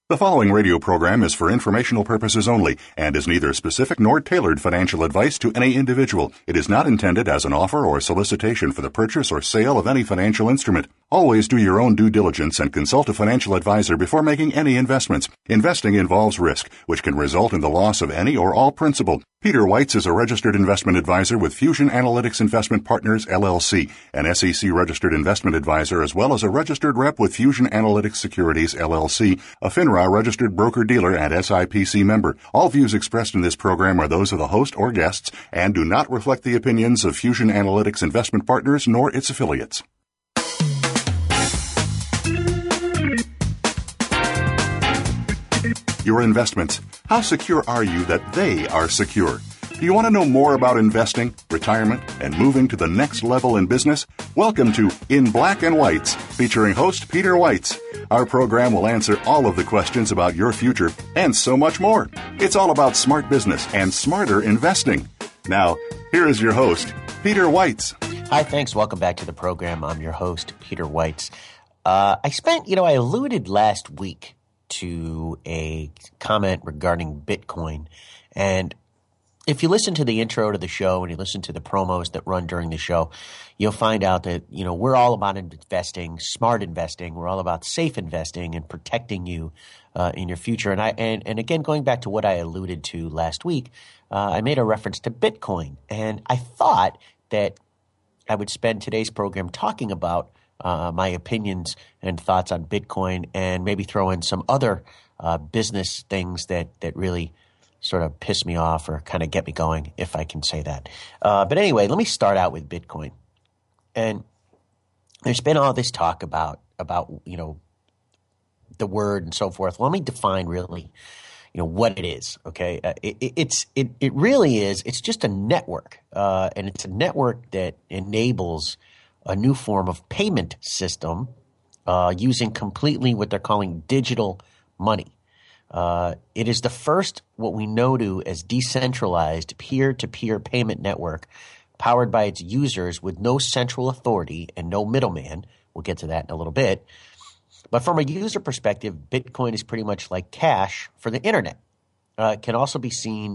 The following radio program is for informational purposes only and is neither specific nor tailored financial advice to any individual. It is not intended as an offer or solicitation for the purchase or sale of any financial instrument. Always do your own due diligence and consult a financial advisor before making any investments. Investing involves risk, which can result in the loss of any or all principal. Peter Weitz is a registered investment advisor with Fusion Analytics Investment Partners, LLC, an SEC-registered investment advisor, as well as a registered rep with Fusion Analytics Securities, LLC, a FINRA registered broker-dealer and SIPC member. All views expressed in this program are those of the host or guests and do not reflect the opinions of Fusion Analytics Investment Partners nor its affiliates. Your investments. How secure are you that they are secure? Do you want to know more about investing, retirement, and moving to the next level in business? Welcome to In Black and Whites, featuring host Peter Weitz. Our program will answer all of the questions about your future and so much more. It's all about smart business and smarter investing. Now, here is your host, Peter Weitz. Hi, thanks. Welcome back to the program. I'm your host, Peter Weitz. I alluded last week to a comment regarding Bitcoin. And if you listen to the intro to the show and you listen to the promos that run during the show, you'll find out that, we're all about investing, smart investing. We're all about safe investing and protecting you in your future. And again, going back to what I alluded to last week, I made a reference to Bitcoin. And I thought that I would spend today's program talking about my opinions and thoughts on Bitcoin and maybe throw in some other business things that really sort of piss me off or kind of get me going, if I can say that. But anyway, let me start out with Bitcoin. And there's been all this talk about the word and so forth. Let me define really, what it is. Okay, it really is. It's just a network, and it's a network that enables a new form of payment system using completely what they're calling digital money. It is the first what we know to as decentralized peer-to-peer payment network powered by its users with no central authority and no middleman. We'll get to that in a little bit. But from a user perspective, Bitcoin is pretty much like cash for the internet. It can also be seen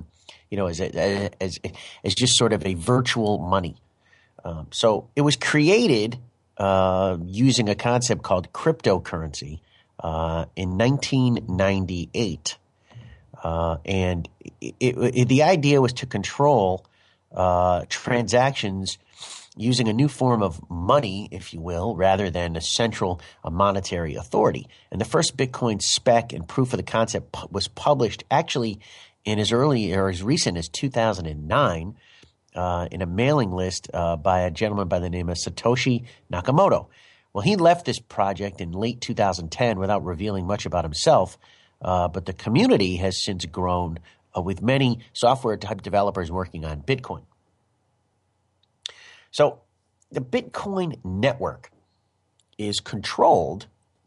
as just sort of a virtual money. So it was created using a concept called cryptocurrency in 1998. And the idea was to control transactions using a new form of money, if you will, rather than a central monetary authority. And the first Bitcoin spec and proof of the concept was published actually in as recent as 2009. In a mailing list by a gentleman by the name of Satoshi Nakamoto. Well, he left this project in late 2010 without revealing much about himself, but the community has since grown with many software-type developers working on Bitcoin. So the Bitcoin network is controlled,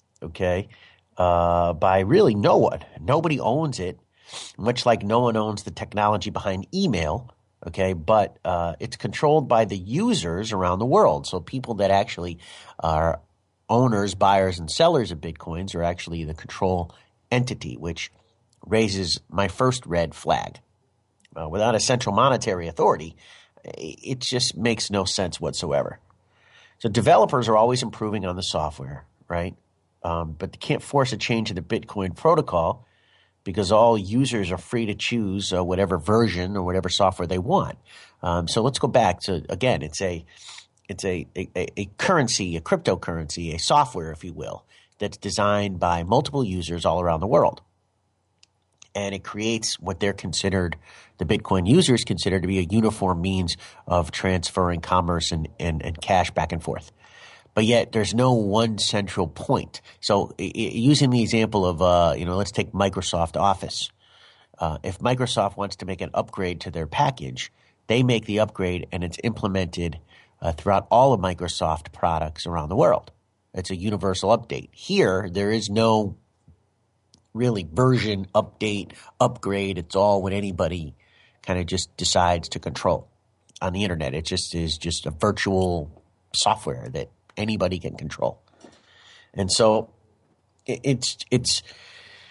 by really no one. Nobody owns it, much like no one owns the technology behind email. But it's controlled by the users around the world. So people that actually are owners, buyers, and sellers of Bitcoins are actually the control entity, which raises my first red flag. Without a central monetary authority, it just makes no sense whatsoever. So developers are always improving on the software, right? But they can't force a change in the Bitcoin protocol, because all users are free to choose whatever version or whatever software they want. So let's go back to, again, it's a currency, a cryptocurrency, a software, if you will, that's designed by multiple users all around the world. And it creates what the Bitcoin users consider to be a uniform means of transferring commerce and cash back and forth. But yet there's no one central point. So using the example of, let's take Microsoft Office. If Microsoft wants to make an upgrade to their package, they make the upgrade and it's implemented throughout all of Microsoft products around the world. It's a universal update. Here, there is no really version update, upgrade. It's all what anybody kind of just decides to control on the internet. It just is just a virtual software that anybody can control. And so it's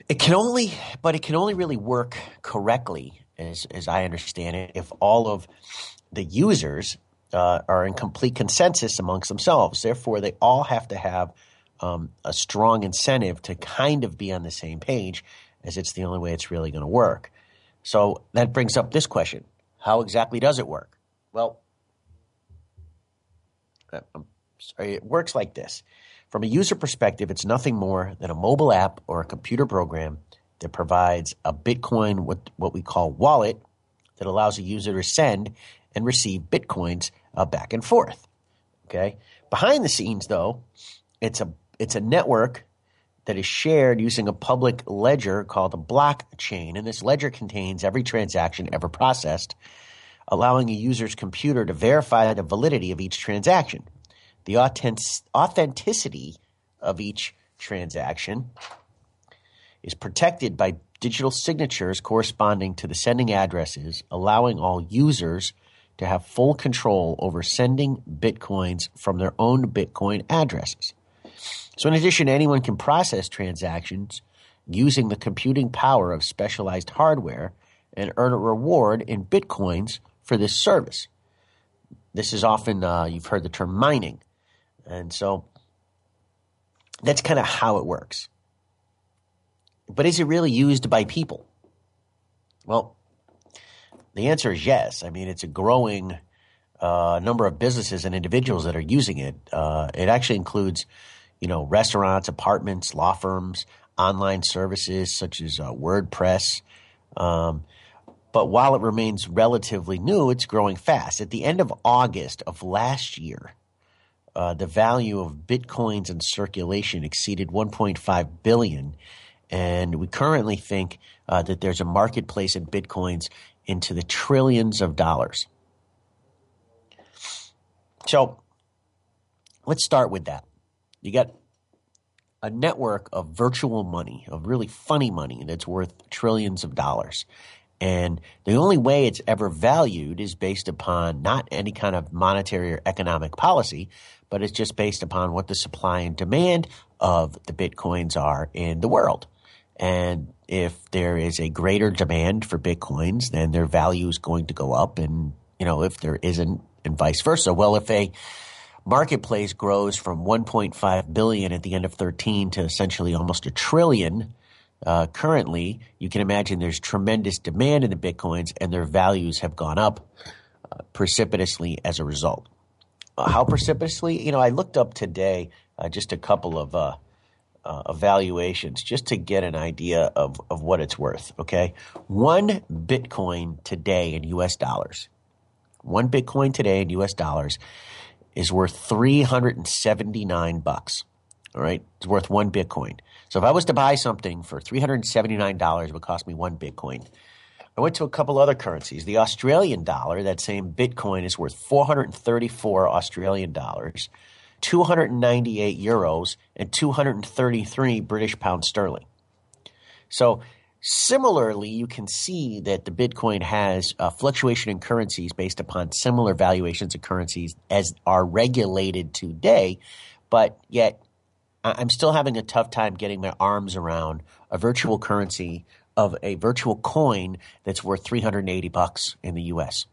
It can only really work correctly, as I understand it, if all of the users are in complete consensus amongst themselves. Therefore, they all have to have a strong incentive to kind of be on the same page, as it's the only way it's really going to work. So that brings up this question. How exactly does it work? Well, it works like this. From a user perspective, it's nothing more than a mobile app or a computer program that provides a Bitcoin, what we call wallet, that allows a user to send and receive Bitcoins back and forth. Okay. Behind the scenes, though, it's a network that is shared using a public ledger called a blockchain, and this ledger contains every transaction ever processed, allowing a user's computer to verify the validity of each transaction. The authenticity of each transaction is protected by digital signatures corresponding to the sending addresses, allowing all users to have full control over sending Bitcoins from their own Bitcoin addresses. So in addition, anyone can process transactions using the computing power of specialized hardware and earn a reward in Bitcoins for this service. This is often, you've heard the term mining. And so that's kind of how it works. But is it really used by people? Well, the answer is yes. I mean, it's a growing number of businesses and individuals that are using it. It actually includes, restaurants, apartments, law firms, online services such as WordPress. But while it remains relatively new, it's growing fast. At the end of August of last year, the value of Bitcoins in circulation exceeded 1.5 billion. And we currently think that there's a marketplace in Bitcoins into the trillions of dollars. So let's start with that. You got a network of virtual money, of really funny money that's worth trillions of dollars. And the only way it's ever valued is based upon not any kind of monetary or economic policy, but it's just based upon what the supply and demand of the Bitcoins are in the world. And if there is a greater demand for Bitcoins, then their value is going to go up. And, if there isn't, and vice versa. Well, if a marketplace grows from 1.5 billion at the end of 13 to essentially almost a trillion currently, you can imagine there's tremendous demand in the Bitcoins, and their values have gone up precipitously as a result. How precipitously? I looked up today just a couple of evaluations just to get an idea of what it's worth, okay? One Bitcoin today in U.S. dollars, is worth $379, all right? It's worth one Bitcoin. So if I was to buy something for $379, it would cost me one Bitcoin. I went to a couple other currencies. The Australian dollar, that same Bitcoin, is worth 434 Australian dollars, 298 euros, and 233 British pound sterling. So similarly, you can see that the Bitcoin has fluctuation in currencies based upon similar valuations of currencies as are regulated today, but yet I'm still having a tough time getting my arms around a virtual currency of a virtual coin that's worth $380 in the U.S.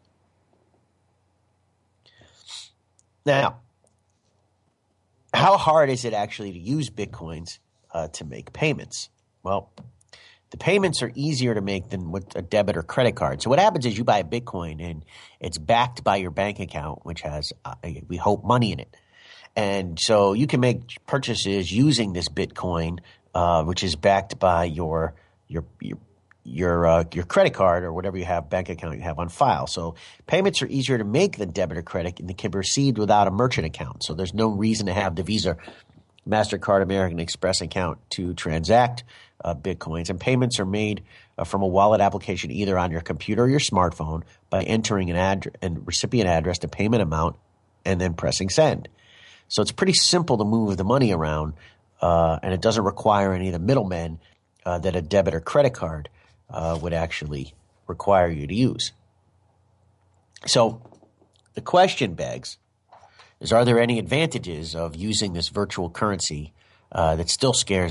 Now, how hard is it actually to use Bitcoins to make payments? Well, the payments are easier to make than with a debit or credit card. So what happens is you buy a Bitcoin and it's backed by your bank account, which has, we hope, money in it. And so you can make purchases using this Bitcoin, which is backed by your credit card or whatever you have, bank account you have on file. So payments are easier to make than debit or credit, and they can be received without a merchant account. So there's no reason to have the Visa, MasterCard, American Express account to transact Bitcoins. And payments are made from a wallet application either on your computer or your smartphone by entering an recipient address, the payment amount, and then pressing send. So it's pretty simple to move the money around, and it doesn't require any of the middlemen that a debit or credit card would actually require you to use. So the question begs is, are there any advantages of using this virtual currency that still scares the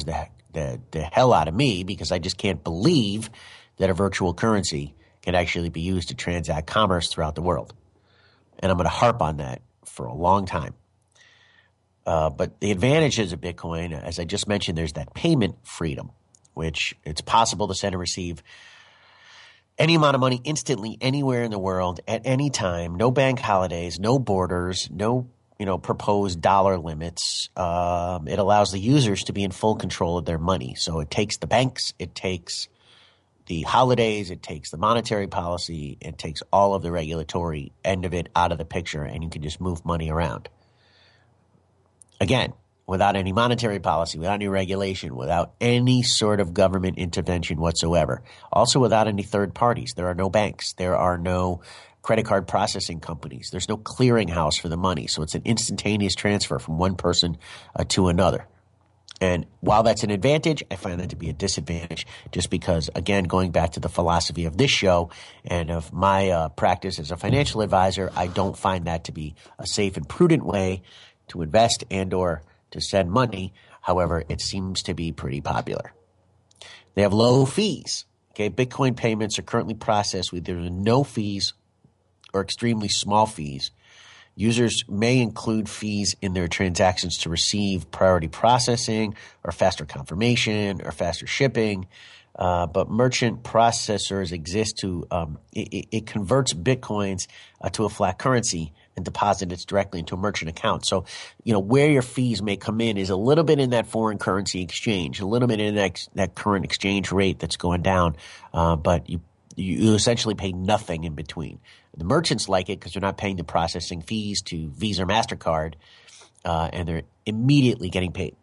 the hell out of me because I just can't believe that a virtual currency can actually be used to transact commerce throughout the world. And I'm going to harp on that for a long time. But the advantages of Bitcoin, as I just mentioned, there's that payment freedom, which it's possible to send and receive any amount of money instantly anywhere in the world at any time. No bank holidays, no borders, no proposed dollar limits. It allows the users to be in full control of their money. So it takes the banks, it takes the holidays, it takes the monetary policy, it takes all of the regulatory end of it out of the picture, and you can just move money around. Again, without any monetary policy, without any regulation, without any sort of government intervention whatsoever. Also without any third parties. There are no banks. There are no credit card processing companies. There's no clearinghouse for the money. So it's an instantaneous transfer from one person to another. And while that's an advantage, I find that to be a disadvantage just because, again, going back to the philosophy of this show and of my practice as a financial advisor, I don't find that to be a safe and prudent way to invest and or to send money. However, it seems to be pretty popular. They have low fees. Okay, Bitcoin payments are currently processed with either no fees or extremely small fees. Users may include fees in their transactions to receive priority processing or faster confirmation or faster shipping. But merchant processors exist to it converts Bitcoins to a flat currency and deposit it directly into a merchant account. So, where your fees may come in is a little bit in that foreign currency exchange, a little bit in that current exchange rate that's going down, but you essentially pay nothing in between. The merchants like it because they're not paying the processing fees to Visa or MasterCard, and they're immediately getting paid.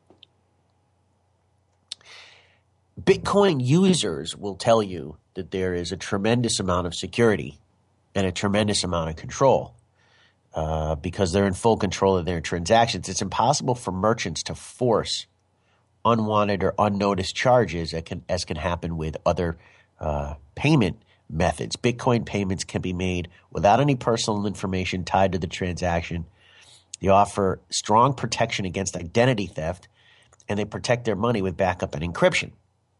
Bitcoin users will tell you that there is a tremendous amount of security and a tremendous amount of control because they're in full control of their transactions. It's impossible for merchants to force unwanted or unnoticed charges as can happen with other payment methods. Bitcoin payments can be made without any personal information tied to the transaction. They offer strong protection against identity theft, and they protect their money with backup and encryption.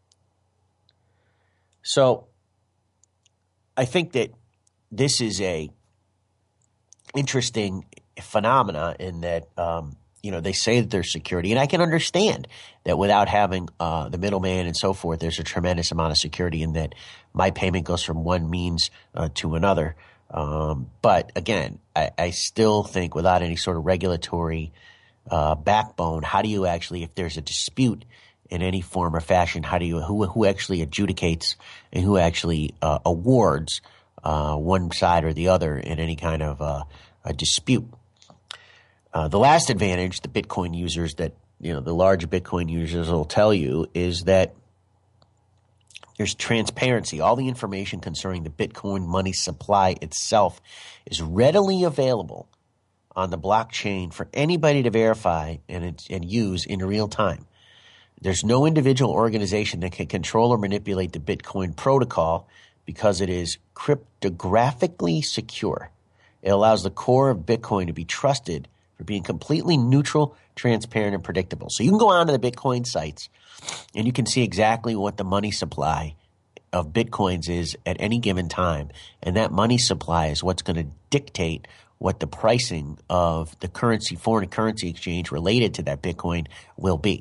So I think that this is a interesting phenomena in that, they say that there's security. And I can understand that without having the middleman and so forth, there's a tremendous amount of security in that my payment goes from one means to another. But again, I still think without any sort of regulatory backbone, how do you actually, if there's a dispute in any form or fashion, who actually adjudicates and who actually awards one side or the other in any kind of a dispute? The last advantage the Bitcoin users the large Bitcoin users will tell you is that there's transparency. All the information concerning the Bitcoin money supply itself is readily available on the blockchain for anybody to verify and use in real time. There's no individual organization that can control or manipulate the Bitcoin protocol because it is cryptographically secure. It allows the core of Bitcoin to be trusted for being completely neutral, transparent, and predictable. So you can go onto the Bitcoin sites and you can see exactly what the money supply of Bitcoins is at any given time. And that money supply is what's going to dictate what the pricing of the currency, foreign currency exchange related to that Bitcoin will be.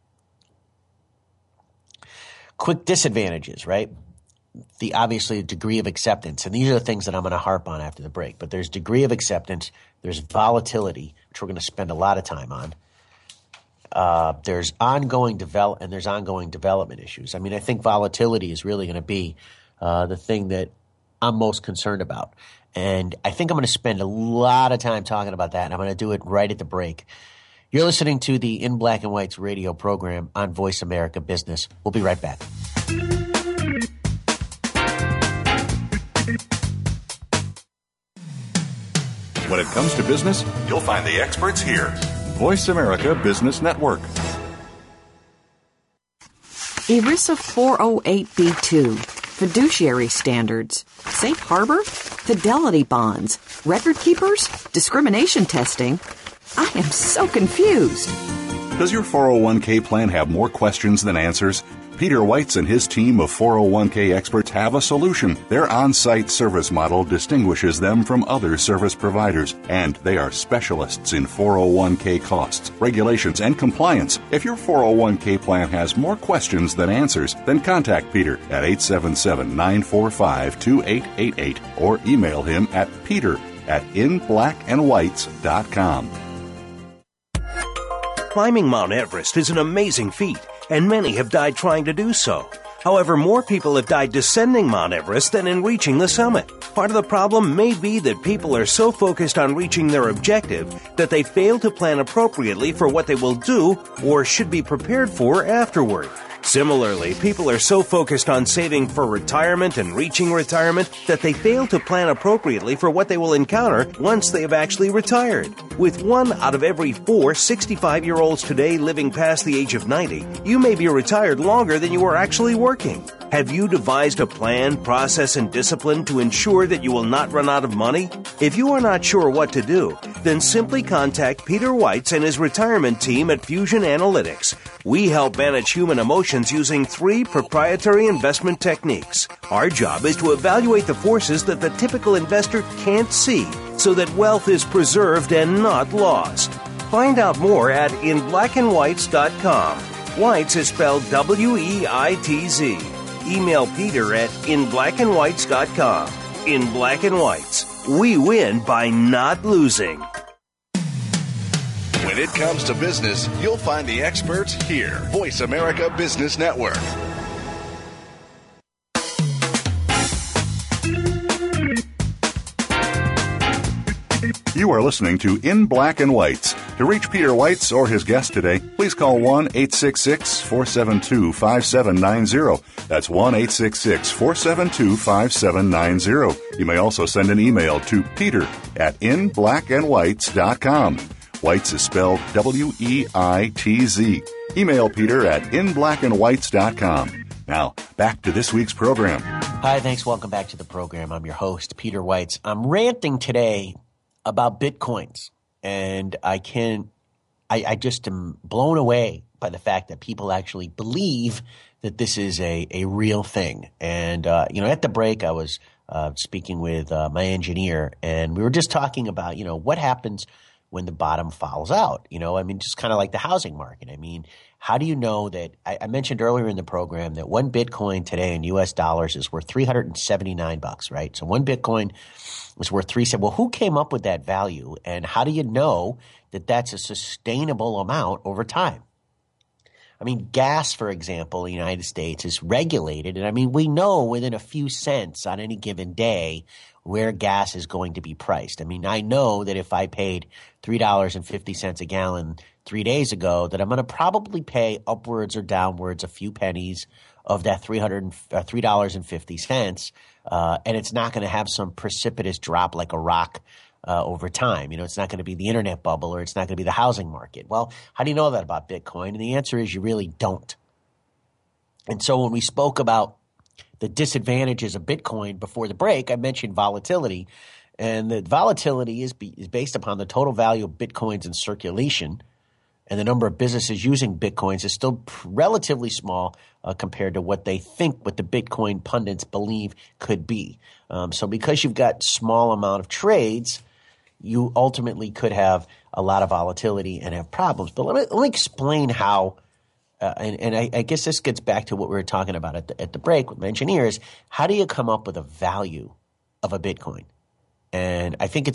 Quick disadvantages, right? Obviously the degree of acceptance. And these are the things that I'm going to harp on after the break. But there's degree of acceptance. There's volatility, which we're going to spend a lot of time on. There's ongoing development issues. I mean, I think volatility is really going to be the thing that I'm most concerned about. And I think I'm going to spend a lot of time talking about that. And I'm going to do it right at the break. You're listening to the In Black and White's radio program on Voice America Business. We'll be right back. When it comes to business, you'll find the experts here. Voice America Business Network. ERISA 408B2, fiduciary standards, safe harbor, fidelity bonds, record keepers, discrimination testing. I am so confused. Does your 401k plan have more questions than answers? Peter Weitz and his team of 401k experts have a solution. Their on-site service model distinguishes them from other service providers, and they are specialists in 401k costs, regulations, and compliance. If your 401k plan has more questions than answers, then contact Peter at 877-945-2888 or email him at peter@inblackandwhites.com. Climbing Mount Everest is an amazing feat, and many have died trying to do so. However, more people have died descending Mount Everest than in reaching the summit. Part of the problem may be that people are so focused on reaching their objective that they fail to plan appropriately for what they will do or should be prepared for afterward. Similarly, people are so focused on saving for retirement and reaching retirement that they fail to plan appropriately for what they will encounter once they have actually retired. With 1 out of every 4 65-year-olds today living past the age of 90, you may be retired longer than you are actually working. Have you devised a plan, process, and discipline to ensure that you will not run out of money? If you are not sure what to do, then simply contact Peter Weitz and his retirement team at Fusion Analytics. We help manage human emotions using 3 proprietary investment techniques. Our job is to evaluate the forces that the typical investor can't see so that wealth is preserved and not lost. Find out more at inblackandwhites.com. Weitz is spelled W-E-I-T-Z. Email Peter at inblackandwhites.com. In Black and Whites, we win by not losing. When it comes to business, you'll find the experts here. Voice America Business Network. You are listening to In Black and Whites. To reach Peter Weitz or his guest today, please call 1-866-472-5790. That's 1-866-472-5790. You may also send an email to peter@inblackandwhites.com. Whites is spelled W-E-I-T-Z. Email Peter at inblackandwhites.com. Now, back to this week's program. Hi, thanks. Welcome back to the program. I'm your host, Peter Weitz. I'm ranting today about Bitcoins, and I just am blown away by the fact that people actually believe that this is a real thing. And, at the break, I was speaking with my engineer, and we were just talking about, what happens when the bottom falls out, just kind of like the housing market. How do you know that I mentioned earlier in the program that one Bitcoin today in US dollars is worth $379, right? So one Bitcoin was worth $370. Well, who came up with that value, and how do you know that that's a sustainable amount over time? Gas, for example, in the United States is regulated, and we know within a few cents on any given day where gas is going to be priced. I know that if I paid $3.50 a gallon 3 days ago, that I'm going to probably pay upwards or downwards a few pennies of that $3.50, and it's not going to have some precipitous drop like a rock over time. It's not going to be the internet bubble, or it's not going to be the housing market. Well, how do you know that about Bitcoin? And the answer is you really don't. And so when we spoke about the disadvantages of Bitcoin before the break, I mentioned volatility. And the volatility is based upon the total value of Bitcoins in circulation, and the number of businesses using Bitcoins is still relatively small compared to what the Bitcoin pundits believe could be. So because you've got small amount of trades, you ultimately could have a lot of volatility and have problems. But let me explain how, and I guess this gets back to what we were talking about at the break with my engineers. How do you come up with a value of a Bitcoin? And I think it's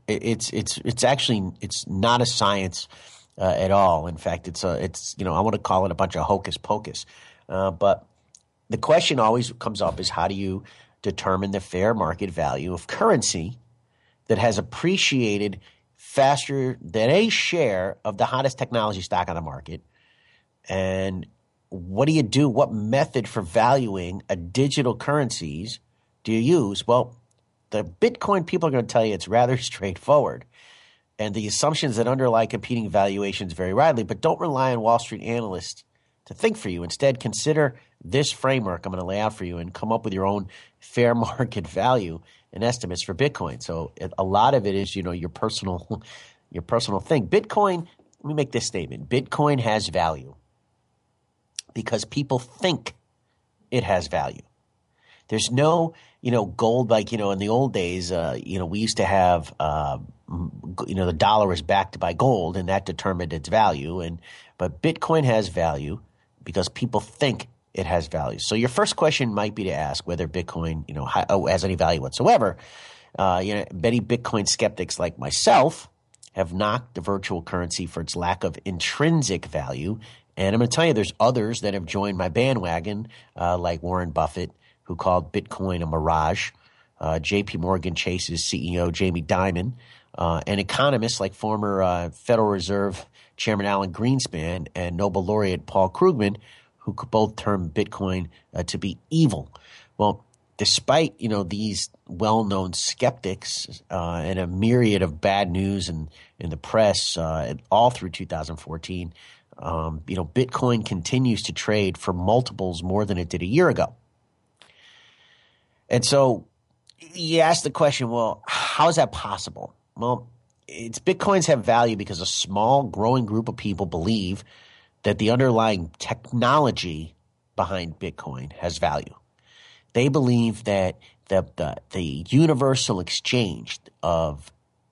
not a science at all. In fact, I want to call it a bunch of hocus pocus. But the question always comes up is, how do you determine the fair market value of currency that has appreciated faster than a share of the hottest technology stock on the market? And what do you do? What method for valuing a digital currencies do you use? Well, the Bitcoin people are going to tell you it's rather straightforward. And the assumptions that underlie competing valuations vary widely, but don't rely on Wall Street analysts to think for you. Instead, consider this framework I'm going to lay out for you and come up with your own fair market value and estimates for Bitcoin. So a lot of it is, your personal thing. Bitcoin, me make this statement. Bitcoin has value because people think it has value. There's no, gold like, in the old days, we used to have, the dollar was backed by gold and that determined its value. But Bitcoin has value because people think it has value. So your first question might be to ask whether Bitcoin, has any value whatsoever. Many Bitcoin skeptics like myself have knocked the virtual currency for its lack of intrinsic value. And I'm going to tell you, there's others that have joined my bandwagon, like Warren Buffett, who called Bitcoin a mirage, J.P. Morgan Chase's CEO Jamie Dimon, and economists like former Federal Reserve Chairman Alan Greenspan and Nobel laureate Paul Krugman, who could both term Bitcoin to be evil. Well, despite these well-known skeptics and a myriad of bad news in the press all through 2014, Bitcoin continues to trade for multiples more than it did a year ago. And so you ask the question, well, how is that possible? Well, Bitcoins have value because a small growing group of people believe that the underlying technology behind Bitcoin has value. They believe that the universal exchange of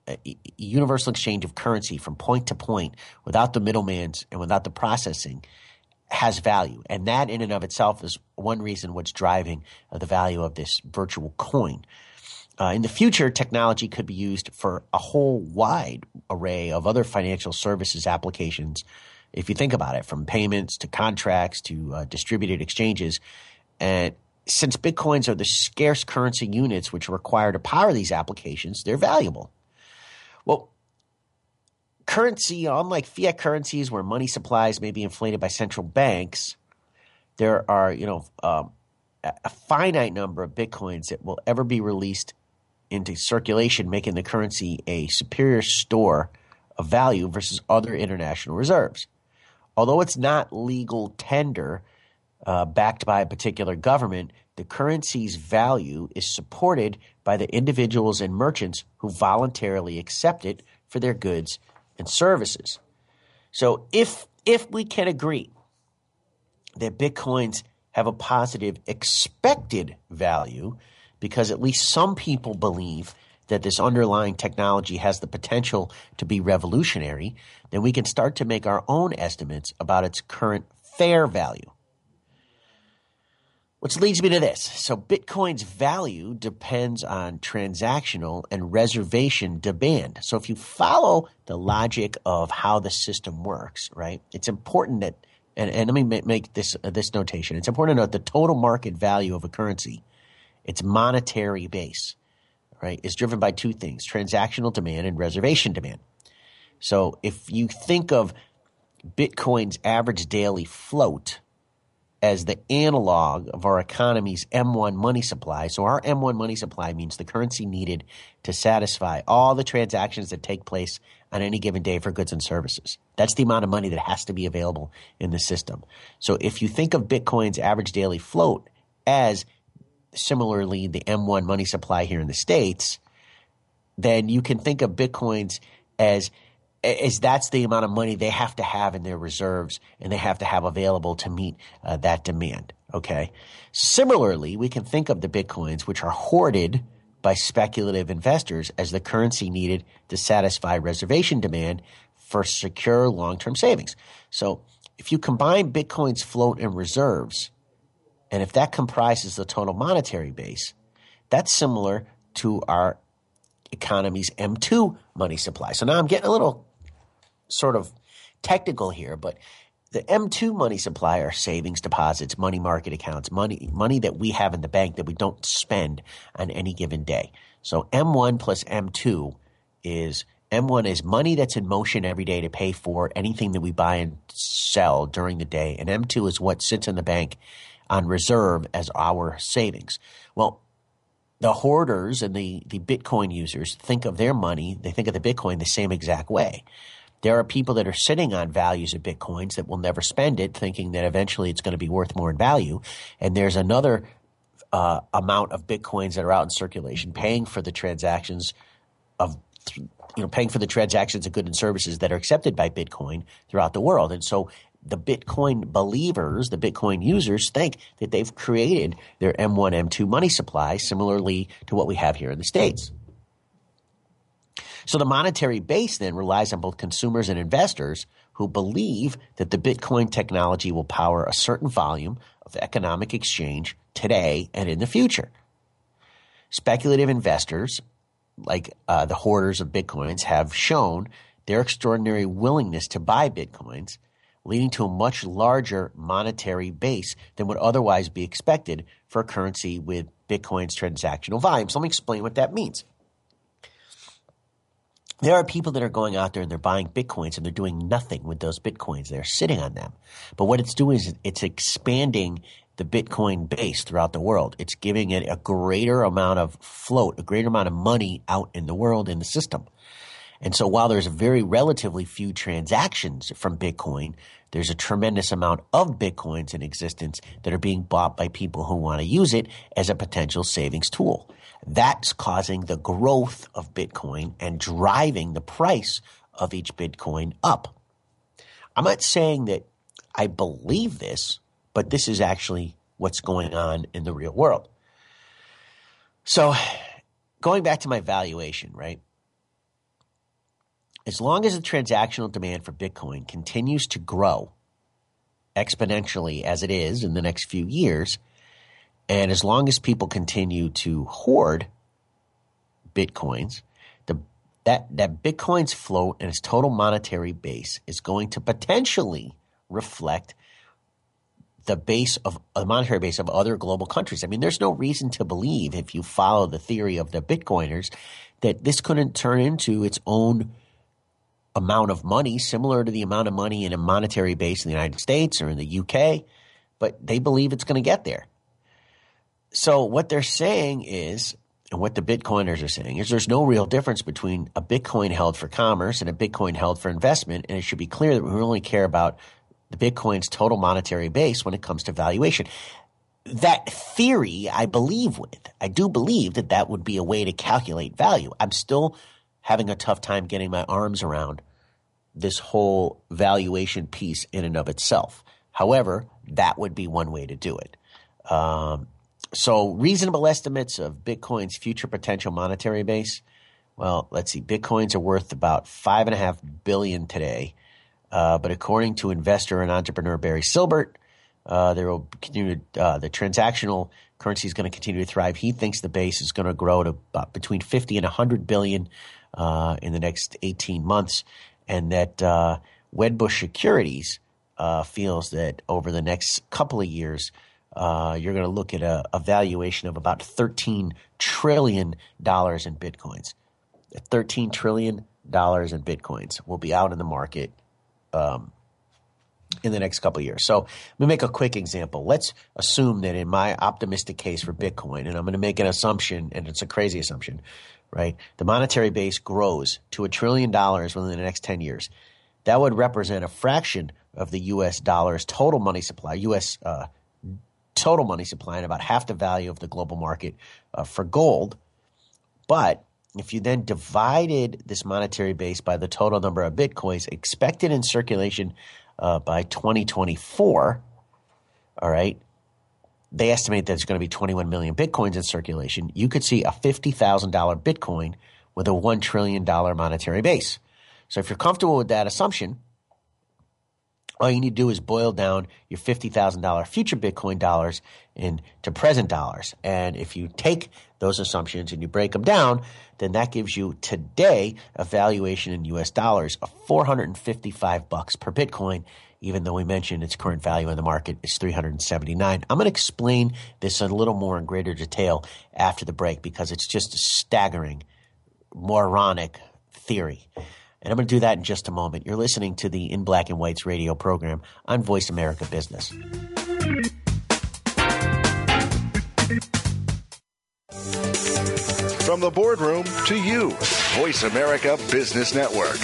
currency from point to point without the middlemans and without the processing has value. And that in and of itself is one reason what's driving the value of this virtual coin. In the future, technology could be used for a whole wide array of other financial services applications. If you think about it, from payments to contracts to distributed exchanges. And since Bitcoins are the scarce currency units which are required to power these applications, they're valuable. Well, currency, unlike fiat currencies where money supplies may be inflated by central banks, there are, a finite number of Bitcoins that will ever be released into circulation, making the currency a superior store of value versus other international reserves. Although it's not legal tender backed by a particular government, the currency's value is supported by the individuals and merchants who voluntarily accept it for their goods and services. So if we can agree that Bitcoins have a positive expected value because at least some people believe that this underlying technology has the potential to be revolutionary, then we can start to make our own estimates about its current fair value. Which leads me to this. So Bitcoin's value depends on transactional and reservation demand. So if you follow the logic of how the system works, right, it's important that, and let me make this notation. It's important to note the total market value of a currency, its monetary base, right, is driven by two things: transactional demand and reservation demand. So if you think of Bitcoin's average daily float as the analog of our economy's M1 money supply. So our M1 money supply means the currency needed to satisfy all the transactions that take place on any given day for goods and services. That's the amount of money that has to be available in the system. So if you think of Bitcoin's average daily float as similarly the M1 money supply here in the States, then you can think of Bitcoins as that's the amount of money they have to have in their reserves and they have to have available to meet that demand, okay? Similarly, we can think of the Bitcoins, which are hoarded by speculative investors, as the currency needed to satisfy reservation demand for secure long-term savings. So if you combine Bitcoin's float and reserves, and if that comprises the total monetary base, that's similar to our economy's M2 money supply. So now I'm getting a little sort of technical here, but the M2 money supply are savings deposits, money market accounts, money that we have in the bank that we don't spend on any given day. So M1 plus M2 is money that's in motion every day to pay for anything that we buy and sell during the day. And M2 is what sits in the bank on reserve as our savings. Well, the hoarders and the Bitcoin users think of their money, they think of the Bitcoin the same exact way. There are people that are sitting on values of Bitcoins that will never spend it, thinking that eventually it's going to be worth more in value. And there's another amount of Bitcoins that are out in circulation paying for the transactions of paying for the transactions of goods and services that are accepted by Bitcoin throughout the world. And so the Bitcoin believers, the Bitcoin users, think that they've created their M1, M2 money supply similarly to what we have here in the States. So the monetary base then relies on both consumers and investors who believe that the Bitcoin technology will power a certain volume of economic exchange today and in the future. Speculative investors, like the hoarders of Bitcoins, have shown their extraordinary willingness to buy Bitcoins, leading to a much larger monetary base than would otherwise be expected for a currency with Bitcoin's transactional volume. So let me explain what that means. There are people that are going out there and they're buying Bitcoins and they're doing nothing with those Bitcoins. They're sitting on them. But what it's doing is it's expanding the Bitcoin base throughout the world. It's giving it a greater amount of float, a greater amount of money out in the world, in the system. And so while there's very relatively few transactions from Bitcoin, there's a tremendous amount of Bitcoins in existence that are being bought by people who want to use it as a potential savings tool. That's causing the growth of Bitcoin and driving the price of each Bitcoin up. I'm not saying that I believe this, but this is actually what's going on in the real world. So going back to my valuation, right? As long as the transactional demand for Bitcoin continues to grow exponentially as it is in the next few years, and as long as people continue to hoard Bitcoins, that Bitcoin's float and its total monetary base is going to potentially reflect the base of a monetary base of other global countries. I mean, there's no reason to believe, if you follow the theory of the Bitcoiners, that this couldn't turn into its own amount of money similar to the amount of money in a monetary base in the United States or in the UK, but they believe it's going to get there. So what they're saying is, and what the Bitcoiners are saying is, there's no real difference between a Bitcoin held for commerce and a Bitcoin held for investment, and it should be clear that we only care about the Bitcoin's total monetary base when it comes to valuation. That theory I believe with. I do believe that that would be a way to calculate value. I'm still having a tough time getting my arms around this whole valuation piece in and of itself. However, that would be one way to do it. So reasonable estimates of Bitcoin's future potential monetary base. Well, let's see. Bitcoins are worth about $5.5 billion today. But according to investor and entrepreneur Barry Silbert, there will continue the transactional currency is going to continue to thrive. He thinks the base is going to grow to about between 50 and 100 billion in the next 18 months, and that Wedbush Securities feels that over the next couple of years, you're going to look at a valuation of about $13 trillion in Bitcoins. $13 trillion in Bitcoins will be out in the market in the next couple of years. So let me make a quick example. Let's assume that in my optimistic case for Bitcoin, and I'm going to make an assumption, and it's a crazy assumption, right? The monetary base grows to $1 trillion within the next 10 years. That would represent a fraction of the U.S. dollar's total money supply, U.S. Total money supply, and about half the value of the global market for gold. But if you then divided this monetary base by the total number of Bitcoins expected in circulation by 2024, all right, they estimate that there's going to be 21 million Bitcoins in circulation. You could see a $50,000 Bitcoin with a $1 trillion monetary base. So if you're comfortable with that assumption, all you need to do is boil down your $50,000 future Bitcoin dollars into present dollars. And if you take those assumptions and you break them down, then that gives you today a valuation in U.S. dollars of $455 per Bitcoin, even though we mentioned its current value in the market is $379. I'm going to explain this a little more in greater detail after the break because it's just a staggering, moronic theory. And I'm going to do that in just a moment. You're listening to the In Black and White's radio program on Voice America Business. From the boardroom to you, Voice America Business Network.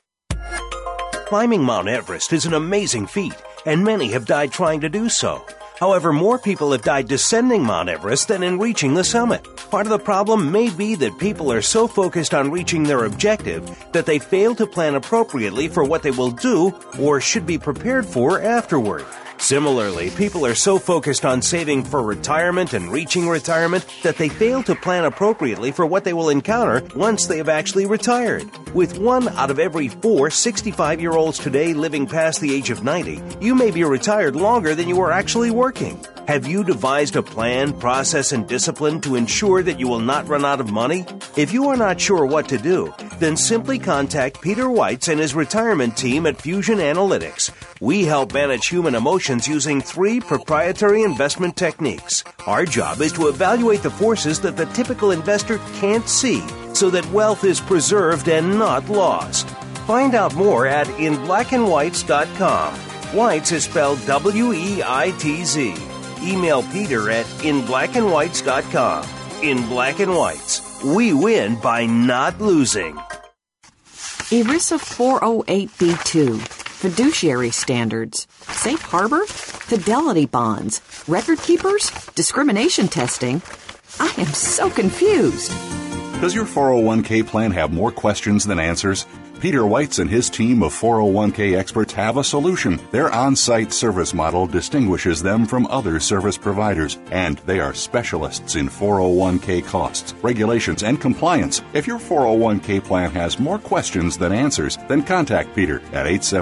Climbing Mount Everest is an amazing feat, and many have died trying to do so. However, more people have died descending Mount Everest than in reaching the summit. Part of the problem may be that people are so focused on reaching their objective that they fail to plan appropriately for what they will do or should be prepared for afterward. Similarly, people are so focused on saving for retirement and reaching retirement that they fail to plan appropriately for what they will encounter once they have actually retired. With 1 out of every 4 65-year-olds today living past the age of 90, you may be retired longer than you are actually working. Have you devised a plan, process, and discipline to ensure that you will not run out of money? If you are not sure what to do, then simply contact Peter Weitz and his retirement team at Fusion Analytics. We help manage human emotions using 3 proprietary investment techniques. Our job is to evaluate the forces that the typical investor can't see so that wealth is preserved and not lost. Find out more at inblackandwhites.com. Weitz is spelled W-E-I-T-Z. Email Peter at inblackandwhites.com. In Black and Whites, we win by not losing. ERISA 408B2, fiduciary standards, safe harbor, fidelity bonds, record keepers, discrimination testing. I am so confused. Does your 401k plan have more questions than answers? Peter Weitz and his team of 401k experts have a solution. Their on-site service model distinguishes them from other service providers, and they are specialists in 401k costs, regulations, and compliance. If your 401k plan has more questions than answers, then contact Peter at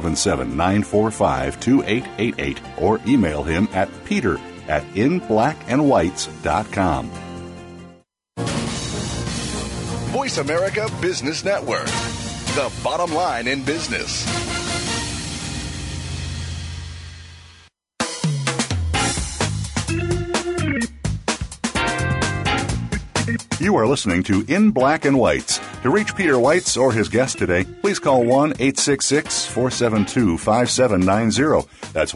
877-945-2888 or email him at peter@inblackandwhites.com. Voice America Business Network, the bottom line in business. You are listening to In Black and Whites. To reach Peter Weitz or his guest today, please call 1-866-472-5790. That's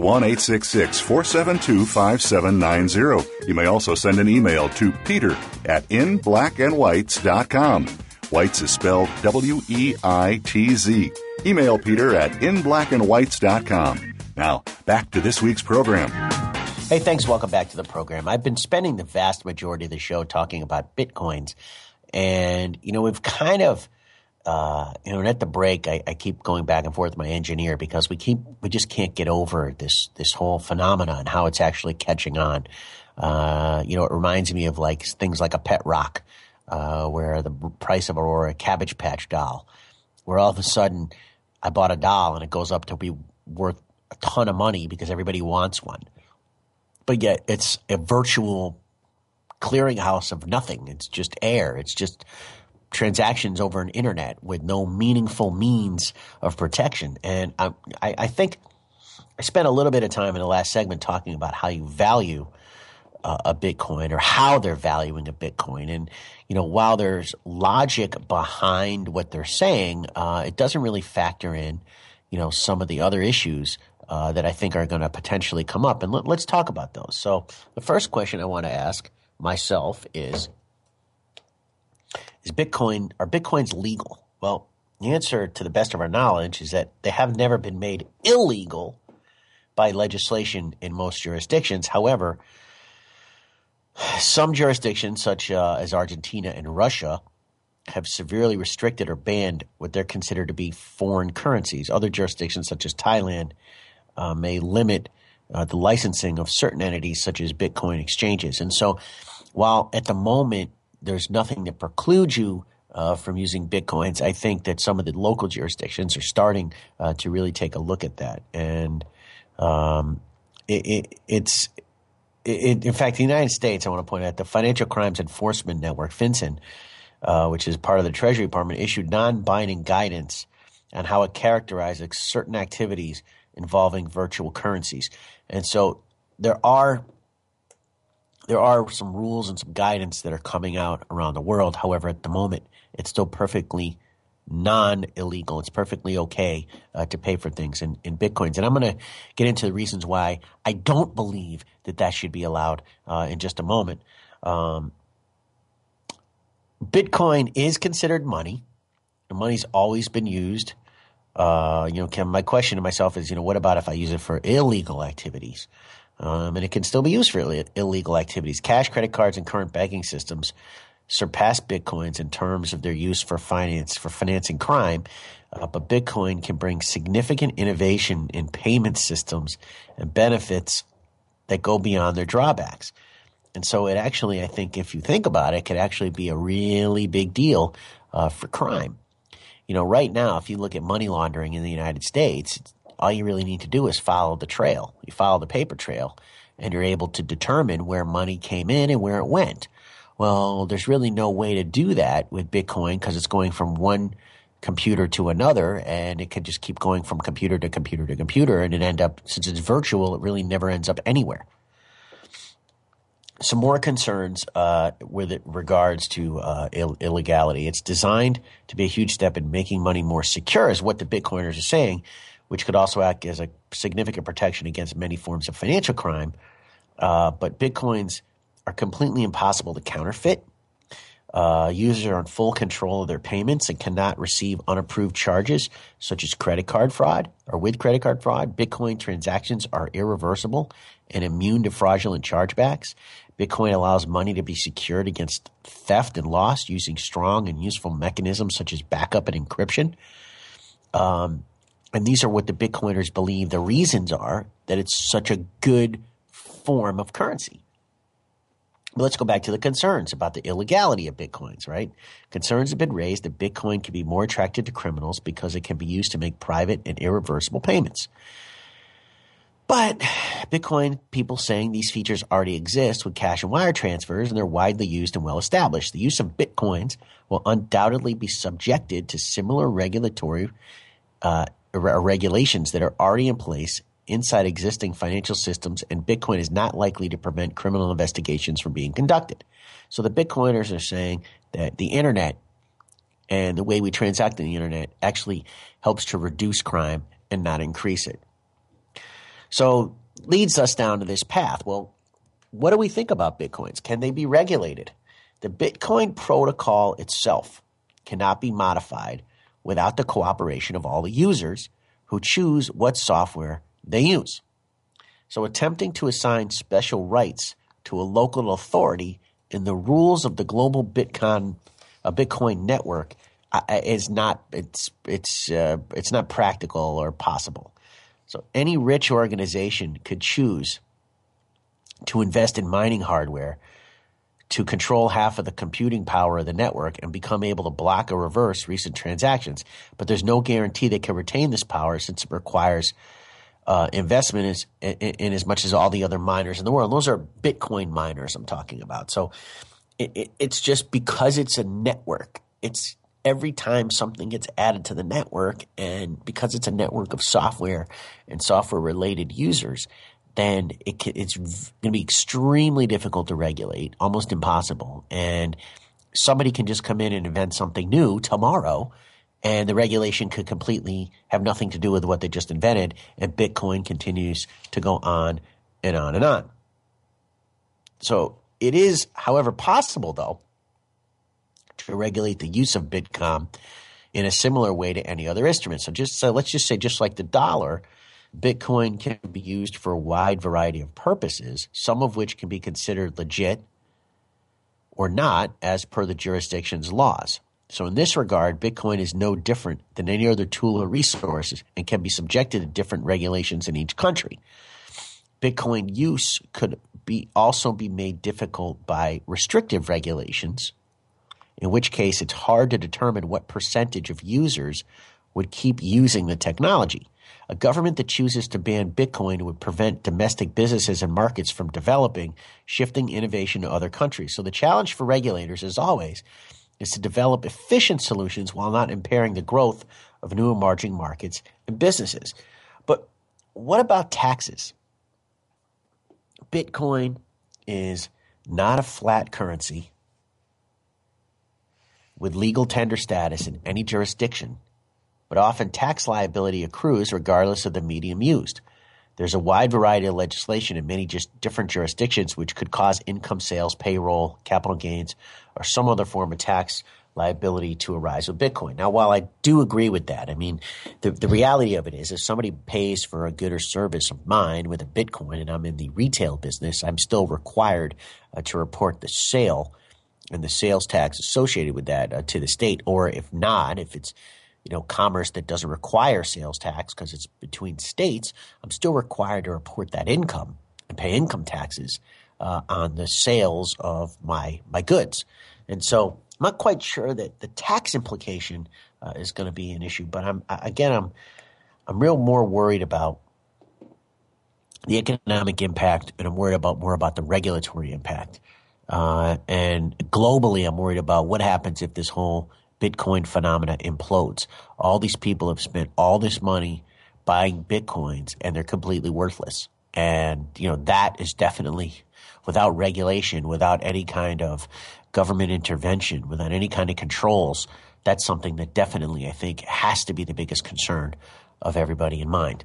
1-866-472-5790. You may also send an email to peter@inblackandwhites.com. Weitz is spelled W-E-I-T-Z. Email Peter at inblackandwhites.com. Now, back to this week's program. Hey, thanks. Welcome back to the program. I've been spending the vast majority of the show talking about Bitcoins. And, we've kind of, and at the break, I keep going back and forth with my engineer because we just can't get over this whole phenomenon and how it's actually catching on. It reminds me of like things like a pet rock, where the price of a Cabbage Patch doll, where all of a sudden I bought a doll and it goes up to be worth a ton of money because everybody wants one. But yet it's a virtual clearinghouse of nothing. It's just air. It's just transactions over an internet with no meaningful means of protection. And I think I spent a little bit of time in the last segment talking about how you value a Bitcoin or how they're valuing a Bitcoin. And, while there's logic behind what they're saying, it doesn't really factor in, some of the other issues that I think are going to potentially come up. And let's talk about those. So the first question I want to ask myself are Bitcoins legal? Well, the answer, to the best of our knowledge, is that they have never been made illegal by legislation in most jurisdictions. However, some jurisdictions, such as Argentina and Russia, have severely restricted or banned what they're considered to be foreign currencies. Other jurisdictions, such as Thailand, may limit the licensing of certain entities, such as Bitcoin exchanges. And so while at the moment there's nothing that precludes you from using Bitcoins, I think that some of the local jurisdictions are starting to really take a look at that. And in fact, the United States, I want to point out, the Financial Crimes Enforcement Network, FinCEN, which is part of the Treasury Department, issued non-binding guidance on how it characterizes certain activities involving virtual currencies. And so there are some rules and some guidance that are coming out around the world. However, at the moment, it's still perfectly non-illegal. It's perfectly okay to pay for things in Bitcoins. And I'm going to get into the reasons why I don't believe that should be allowed in just a moment. Bitcoin is considered money. And money's always been used. My question to myself is, what about if I use it for illegal activities? and it can still be used for illegal activities. Cash, credit cards, and current banking systems surpass Bitcoins in terms of their use for financing crime, but Bitcoin can bring significant innovation in payment systems and benefits that go beyond their drawbacks. And so it actually, I think, if you think about it, could actually be a really big deal for crime. Right now, if you look at money laundering in the United States, all you really need to do is follow the trail. You follow the paper trail, and you're able to determine where money came in and where it went. Well, there's really no way to do that with Bitcoin because it's going from one computer to another, and it could just keep going from computer to computer to computer, and it end up, since it's virtual, it really never ends up anywhere. Some more concerns with it regards to illegality. It's designed to be a huge step in making money more secure, is what the Bitcoiners are saying, which could also act as a significant protection against many forms of financial crime. But Bitcoins are completely impossible to counterfeit. Users are in full control of their payments and cannot receive unapproved charges, such as credit card fraud or with credit card fraud. Bitcoin transactions are irreversible and immune to fraudulent chargebacks. Bitcoin allows money to be secured against theft and loss using strong and useful mechanisms such as backup and encryption. And these are what the Bitcoiners believe the reasons are that it's such a good form of currency. But let's go back to the concerns about the illegality of Bitcoins, right? Concerns have been raised that Bitcoin can be more attractive to criminals because it can be used to make private and irreversible payments. But Bitcoin people saying these features already exist with cash and wire transfers, and they're widely used and well established. The use of Bitcoins will undoubtedly be subjected to similar regulatory regulations that are already in place inside existing financial systems, and Bitcoin is not likely to prevent criminal investigations from being conducted. So the Bitcoiners are saying that the internet and the way we transact on the internet actually helps to reduce crime and not increase it. So leads us down to this path. Well, what do we think about Bitcoins? Can they be regulated? The Bitcoin protocol itself cannot be modified without the cooperation of all the users who choose what software they use. So attempting to assign special rights to a local authority in the rules of the global Bitcoin network is not it's not practical or possible. So any rich organization could choose to invest in mining hardware to control half of the computing power of the network and become able to block or reverse recent transactions. But there's no guarantee they can retain this power since it requires investment in as much as all the other miners in the world. Those are Bitcoin miners I'm talking about. So it's just because it's a network. It's every time something gets added to the network, and because it's a network of software and software-related users, then it's going to be extremely difficult to regulate, almost impossible. And somebody can just come in and invent something new tomorrow, and the regulation could completely have nothing to do with what they just invented, and Bitcoin continues to go on and on and on. So it is, however, possible, though, to regulate the use of Bitcoin in a similar way to any other instrument. So let's just say, just like the dollar, Bitcoin can be used for a wide variety of purposes, some of which can be considered legit or not as per the jurisdiction's laws. So in this regard, Bitcoin is no different than any other tool or resources and can be subjected to different regulations in each country. Bitcoin use could also be made difficult by restrictive regulations, in which case it's hard to determine what percentage of users would keep using the technology. A government that chooses to ban Bitcoin would prevent domestic businesses and markets from developing, shifting innovation to other countries. So the challenge for regulators, as always, is to develop efficient solutions while not impairing the growth of new emerging markets and businesses. But what about taxes? Bitcoin is not a flat currency with legal tender status in any jurisdiction, but often tax liability accrues regardless of the medium used. There's a wide variety of legislation in many just different jurisdictions which could cause income sales, payroll, capital gains, or some other form of tax liability to arise with Bitcoin. Now, while I do agree with that, I mean, the reality of it is if somebody pays for a good or service of mine with a Bitcoin and I'm in the retail business, I'm still required to report the sale and the sales tax associated with that to the state. Or if not, if it's commerce that doesn't require sales tax because it's between states, I'm still required to report that income and pay income taxes on the sales of my goods. And so I'm not quite sure that the tax implication is going to be an issue, but I'm real more worried about the economic impact, and I'm worried more about the regulatory impact. And globally, I'm worried about what happens if this whole Bitcoin phenomena implodes. All these people have spent all this money buying Bitcoins, and they're completely worthless. And that is definitely, without regulation, without any kind of government intervention, without any kind of controls, that's something that definitely, I think, has to be the biggest concern of everybody in mind.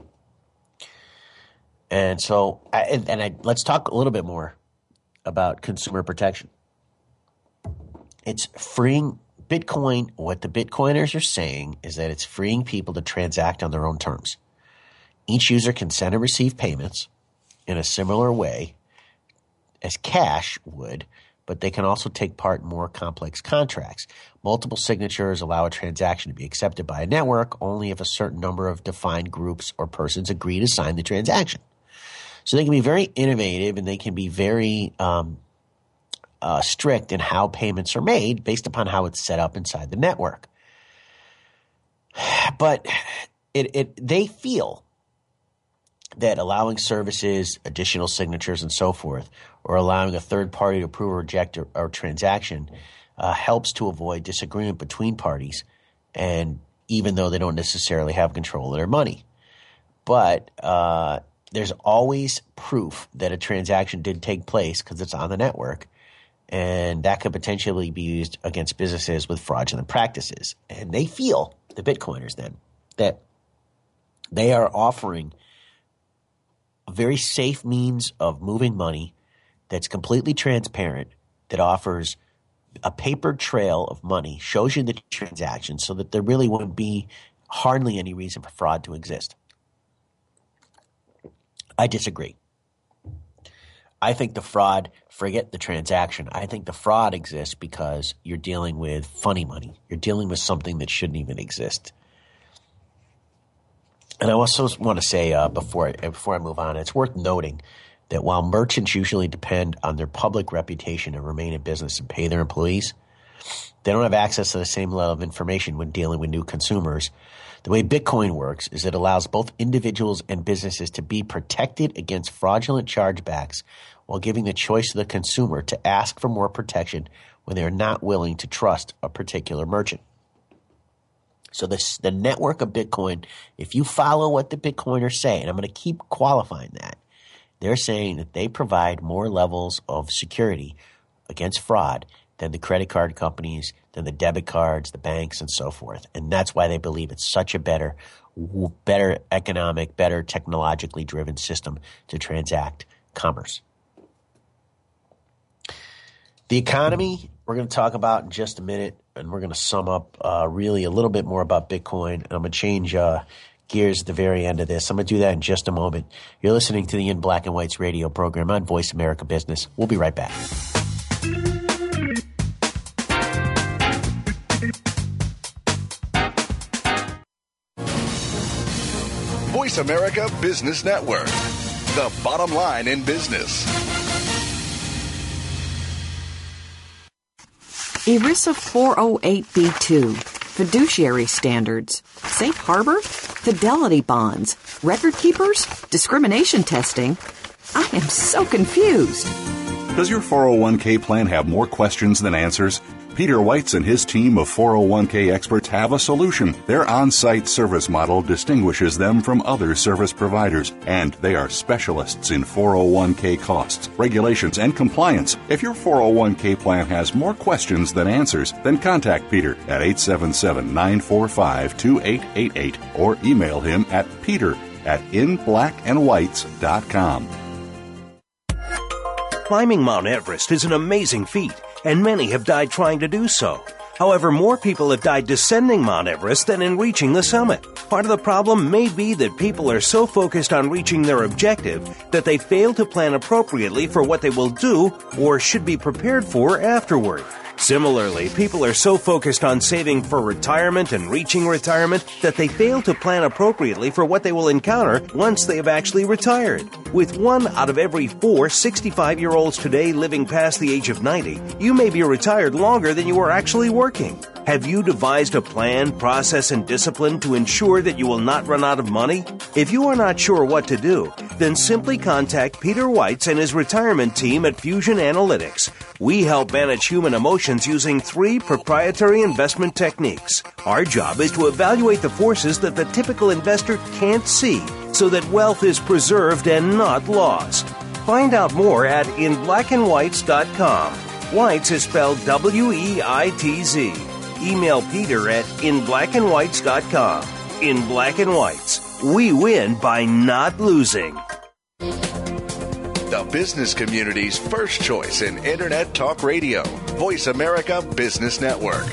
And so, let's talk a little bit more about consumer protection. It's freeing Bitcoin. What the Bitcoiners are saying is that it's freeing people to transact on their own terms. Each user can send and receive payments in a similar way as cash would, but they can also take part in more complex contracts. Multiple signatures allow a transaction to be accepted by a network only if a certain number of defined groups or persons agree to sign the transaction. So they can be very innovative, and they can be very strict in how payments are made based upon how it's set up inside the network. But they feel that allowing services, additional signatures, and so forth, or allowing a third party to approve or reject a transaction helps to avoid disagreement between parties, and even though they don't necessarily have control of their money. But there's always proof that a transaction did take place because it's on the network, and that could potentially be used against businesses with fraudulent practices. And they feel, the Bitcoiners then, that they are offering a very safe means of moving money that's completely transparent, that offers a paper trail of money, shows you the transaction so that there really wouldn't be hardly any reason for fraud to exist. I disagree. I think the fraud, forget the transaction, I think the fraud exists because you're dealing with funny money. You're dealing with something that shouldn't even exist. And I also want to say before I move on, it's worth noting that while merchants usually depend on their public reputation to remain in business and pay their employees, they don't have access to the same level of information when dealing with new consumers. The way Bitcoin works is it allows both individuals and businesses to be protected against fraudulent chargebacks while giving the choice to the consumer to ask for more protection when they are not willing to trust a particular merchant. So the network of Bitcoin, if you follow what the Bitcoiners say, and I'm going to keep qualifying that, they're saying that they provide more levels of security against fraud than the credit card companies, than the debit cards, the banks, and so forth. And that's why they believe it's such a better economic, better technologically driven system to transact commerce. The economy, we're going to talk about in just a minute, and we're going to sum up really a little bit more about Bitcoin. And I'm going to change gears at the very end of this. I'm going to do that in just a moment. You're listening to the In Black and White's radio program on Voice America Business. We'll be right back. Voice America Business Network, the bottom line in business. ERISA 408B2, fiduciary standards, safe harbor, fidelity bonds, record keepers, discrimination testing. I am so confused. Does your 401k plan have more questions than answers? Peter Weitz and his team of 401k experts have a solution. Their on-site service model distinguishes them from other service providers, and they are specialists in 401k costs, regulations, and compliance. If your 401k plan has more questions than answers, then contact Peter at 877-945-2888 or email him at peter@inblackandwhites.com. Climbing Mount Everest is an amazing feat, and many have died trying to do so. However, more people have died descending Mount Everest than in reaching the summit. Part of the problem may be that people are so focused on reaching their objective that they fail to plan appropriately for what they will do or should be prepared for afterward. Similarly, people are so focused on saving for retirement and reaching retirement that they fail to plan appropriately for what they will encounter once they have actually retired. With 1 out of every 4 65-year-olds today living past the age of 90, you may be retired longer than you are actually working. Have you devised a plan, process, and discipline to ensure that you will not run out of money? If you are not sure what to do, then simply contact Peter Weitz and his retirement team at Fusion Analytics. We help manage human emotions using 3 proprietary investment techniques. Our job is to evaluate the forces that the typical investor can't see so that wealth is preserved and not lost. Find out more at inblackandwhites.com. Weitz is spelled W-E-I-T-Z. Email Peter at inblackandwhites.com. In Black and Whites, we win by not losing. The business community's first choice in Internet Talk Radio. Voice America Business Network.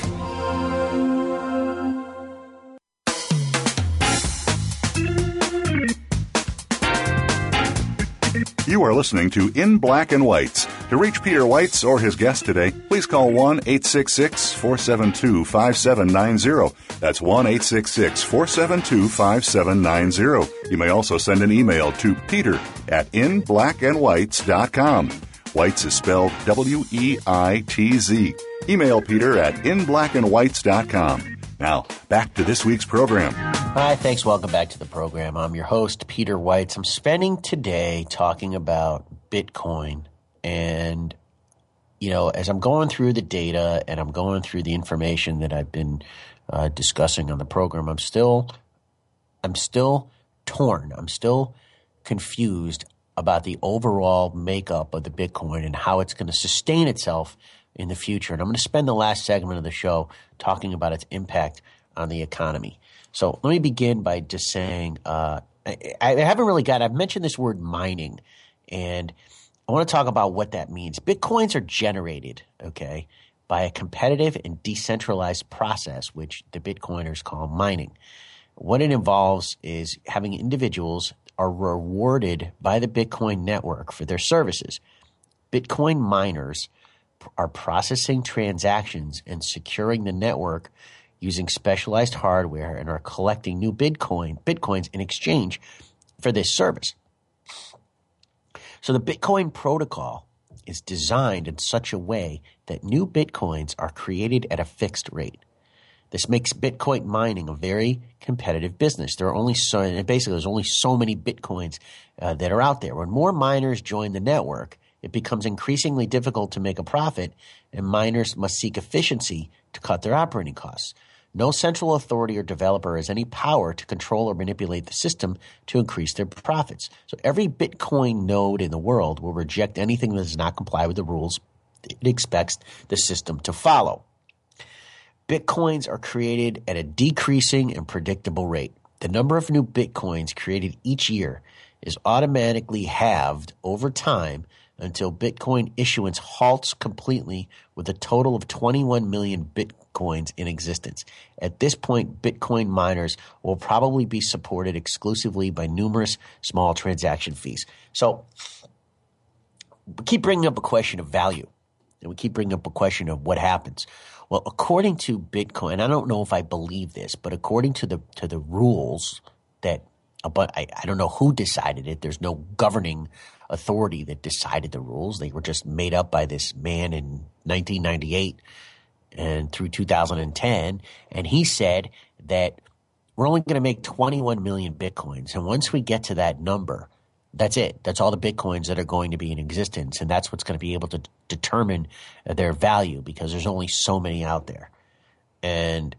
You are listening to In Black and Whites. To reach Peter Weitz or his guest today, please call 1-866-472-5790. That's 1-866-472-5790. You may also send an email to peter at inblackandwhites.com. Weitz is spelled W-E-I-T-Z. Email Peter at inblackandwhites.com. Now, back to this week's program. Hi, thanks. Welcome back to the program. I'm your host, Peter Weitz. I'm spending today talking about Bitcoin. And, you know, as I'm going through the data and I'm going through the information that I've been discussing on the program, I'm still torn. I'm still confused about the overall makeup of the Bitcoin and how it's going to sustain itself in the future. And I'm going to spend the last segment of the show talking about its impact on the economy. So let me begin by just saying I've mentioned this word mining, and I want to talk about what that means. Bitcoins are generated, okay, by a competitive and decentralized process, which the Bitcoiners call mining. What it involves is having individuals are rewarded by the Bitcoin network for their services. Bitcoin miners are processing transactions and securing the network using specialized hardware and are collecting new bitcoins in exchange for this service. So the Bitcoin protocol is designed in such a way that new bitcoins are created at a fixed rate. This makes Bitcoin mining a very competitive business. There's only so many bitcoins that are out there. When more miners join the network, it becomes increasingly difficult to make a profit, and miners must seek efficiency to cut their operating costs. No central authority or developer has any power to control or manipulate the system to increase their profits. So every Bitcoin node in the world will reject anything that does not comply with the rules it expects the system to follow. Bitcoins are created at a decreasing and predictable rate. The number of new Bitcoins created each year is automatically halved over time until Bitcoin issuance halts completely with a total of 21 million Bitcoins in existence. At this point, Bitcoin miners will probably be supported exclusively by numerous small transaction fees. So we keep bringing up a question of value, and we keep bringing up a question of what happens. Well, according to Bitcoin, I don't know if I believe this, but according to the rules that, but I don't know who decided it. There's no governing authority that decided the rules. They were just made up by this man in 1998 and through 2010. And he said that we're only going to make 21 million Bitcoins. And once we get to that number, that's it. That's all the Bitcoins that are going to be in existence. And that's what's going to be able to determine their value, because there's only so many out there. And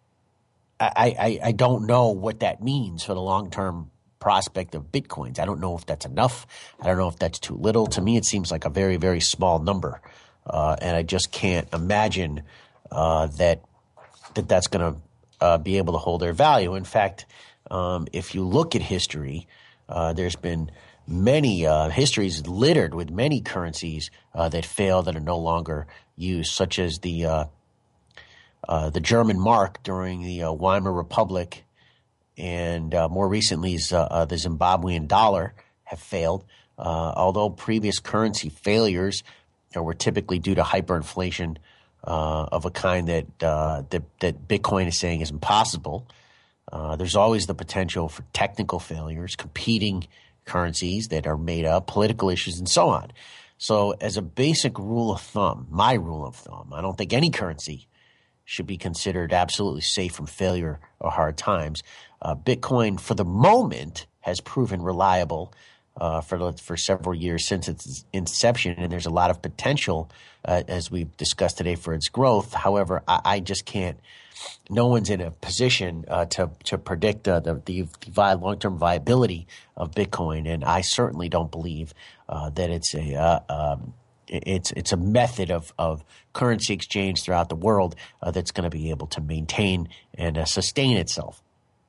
I don't know what that means for the long-term prospect of Bitcoins. I don't know if that's enough. I don't know if that's too little. To me, it seems like a very, very small number. And I just can't imagine that's going to be able to hold their value. In fact, if you look at history, there's been many histories littered with many currencies that fail, that are no longer used, such as the the German mark during the Weimar Republic, and more recently the Zimbabwean dollar have failed. Although previous currency failures were typically due to hyperinflation of a kind that Bitcoin is saying is impossible. There's always the potential for technical failures, competing currencies that are made up, political issues, and so on. So as a basic rule of thumb, my rule of thumb, I don't think any currency should be considered absolutely safe from failure or hard times. Bitcoin, for the moment, has proven reliable for several years since its inception, and there's a lot of potential, as we've discussed today, for its growth. However, I just can't. No one's in a position to predict the long-term viability of Bitcoin, and I certainly don't believe that it's a method of currency exchange throughout the world that's going to be able to maintain and sustain itself.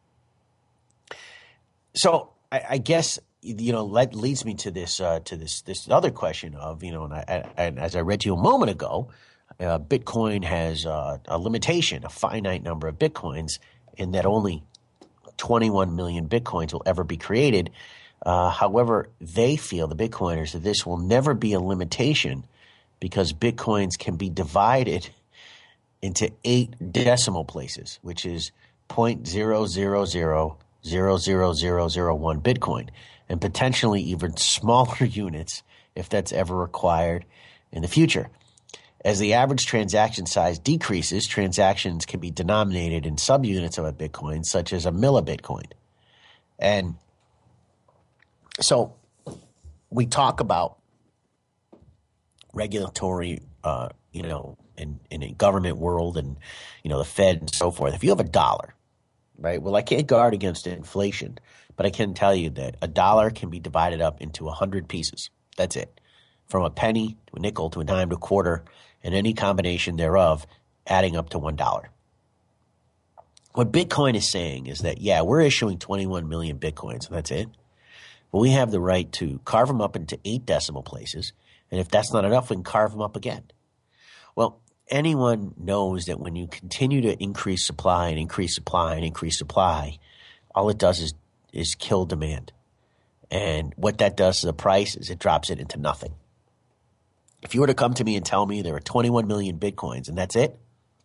So I guess that leads me to this other question of and as I read to you a moment ago, Bitcoin has a limitation, a finite number of Bitcoins, in that only 21 million Bitcoins will ever be created. However, they feel, the Bitcoiners, that this will never be a limitation because Bitcoins can be divided into 8 decimal places, which is 0.0000001 Bitcoin, and potentially even smaller units if that's ever required in the future. As the average transaction size decreases, transactions can be denominated in subunits of a Bitcoin, such as a millibitcoin. And so we talk about regulatory, in a government world and, the Fed and so forth. If you have a dollar, right? Well, I can't guard against inflation, but I can tell you that a dollar can be divided up into 100 pieces. That's it. From a penny to a nickel to a dime to a quarter, and any combination thereof, adding up to $1. What Bitcoin is saying is that, we're issuing 21 million Bitcoins, and that's it. But we have the right to carve them up into 8 decimal places, and if that's not enough, we can carve them up again. Well, anyone knows that when you continue to increase supply and increase supply and increase supply, all it does is kill demand. And what that does to the price is it drops it into nothing. If you were to come to me and tell me there are 21 million Bitcoins and that's it,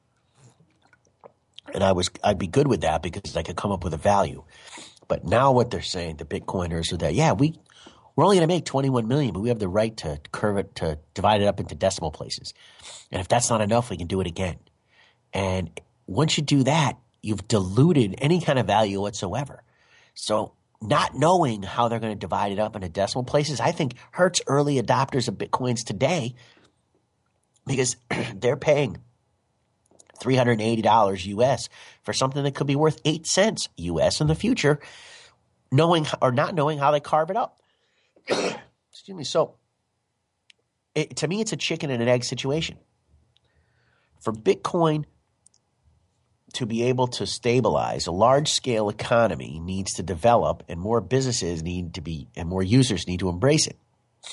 and I'd be good with that because I could come up with a value. But now what they're saying, the Bitcoiners, are that, we're only going to make 21 million, but we have the right to curve it, to divide it up into decimal places. And if that's not enough, we can do it again. And once you do that, you've diluted any kind of value whatsoever. So not knowing how they're going to divide it up into decimal places, I think hurts early adopters of Bitcoins today because they're paying $380 US for something that could be worth 8 cents US in the future, knowing or not knowing how they carve it up. Excuse me. So to me, it's a chicken and an egg situation. For Bitcoin to be able to stabilize, a large-scale economy needs to develop, and more businesses and more users need to embrace it.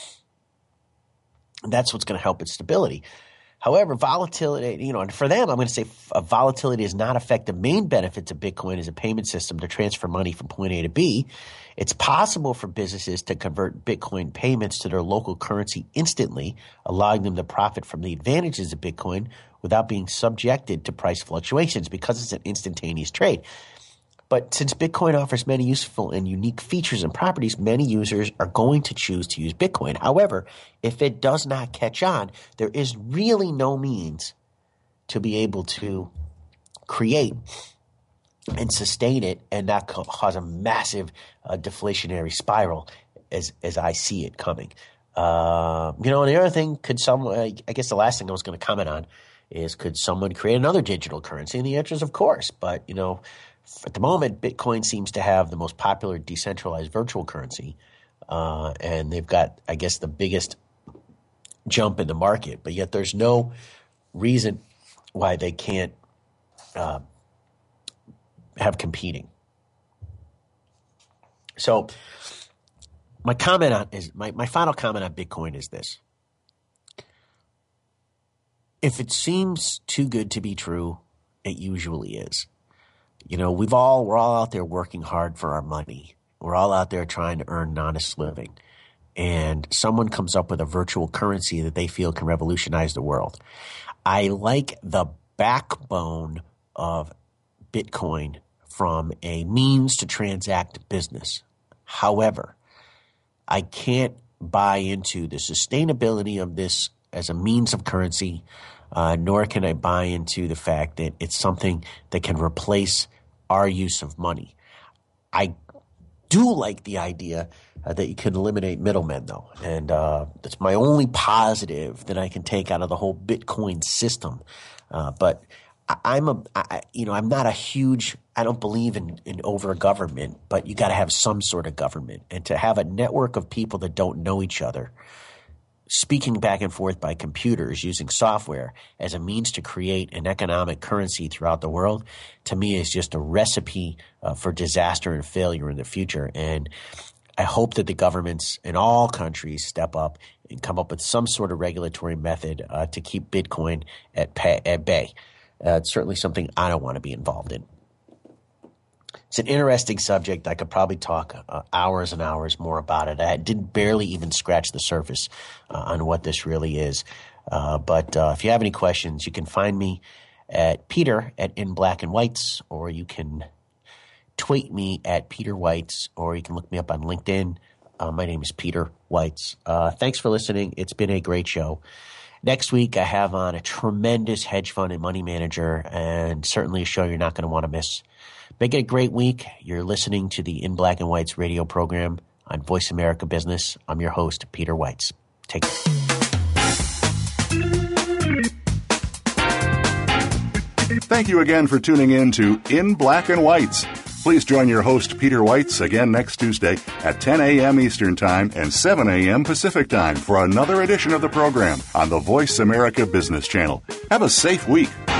And that's what's going to help its stability. However, volatility, and for them, I'm going to say volatility does not affect the main benefits of Bitcoin as a payment system to transfer money from point A to B. It's possible for businesses to convert Bitcoin payments to their local currency instantly, allowing them to profit from the advantages of Bitcoin without being subjected to price fluctuations because it's an instantaneous trade. But since Bitcoin offers many useful and unique features and properties, many users are going to choose to use Bitcoin. However, if it does not catch on, there is really no means to be able to create and sustain it and not cause a massive deflationary spiral as I see it coming. And the other thing, I guess the last thing I was going to comment on is, could someone create another digital currency? And the answer is of course. But, at the moment, Bitcoin seems to have the most popular decentralized virtual currency. And they've got, I guess, the biggest jump in the market. But yet there's no reason why they can't have competing. So my final comment on Bitcoin is this. If it seems too good to be true, it usually is. You know, we're all out there working hard for our money. We're all out there trying to earn an honest living. And someone comes up with a virtual currency that they feel can revolutionize the world. I like the backbone of Bitcoin from a means to transact business. However, I can't buy into the sustainability of this as a means of currency, nor can I buy into the fact that it's something that can replace our use of money. I do like the idea that you can eliminate middlemen, though, and that's my only positive that I can take out of the whole Bitcoin system. But I'm not a huge. I don't believe in over government, but you got to have some sort of government, and to have a network of people that don't know each other speaking back and forth by computers using software as a means to create an economic currency throughout the world, to me is just a recipe for disaster and failure in the future. And I hope that the governments in all countries step up and come up with some sort of regulatory method to keep Bitcoin at bay. It's certainly something I don't want to be involved in. It's an interesting subject. I could probably talk hours and hours more about it. I did barely even scratch the surface on what this really is. But if you have any questions, you can find me at Peter at In Black and Whites, or you can tweet me at Peter Whites, or you can look me up on LinkedIn. My name is Peter Whites. Thanks for listening. It's been a great show. Next week, I have on a tremendous hedge fund and money manager, and certainly a show you're not going to want to miss. Make it a great week. You're listening to the In Black and Whites radio program on Voice America Business. I'm your host, Peter Whites. Take care. Thank you again for tuning in to In Black and Whites. Please join your host, Peter Whites, again next Tuesday at 10 a.m. Eastern Time and 7 a.m. Pacific Time for another edition of the program on the Voice America Business Channel. Have a safe week.